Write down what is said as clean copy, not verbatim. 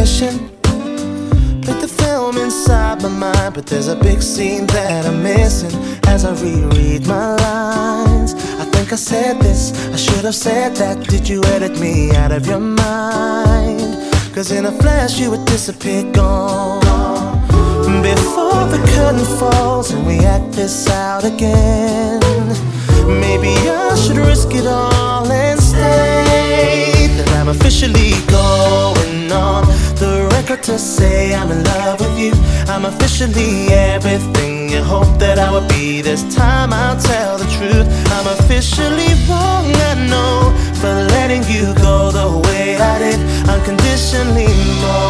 ignition. Put the film inside my mind, but there's a big scene that I'm missing. As I reread my lines, I think I said this, I should have said that. Did you edit me out of your mind? Cause in a flash you would disappear, gone. Before the curtain falls and we act this out again, maybe I should risk it all and state that I'm officially going on the record to say I'm in love with you. I'm officially everything you hoped that I would be. This time I'll tell the truth. I'm officially wrong, I know, for letting you go the way I did. Unconditionally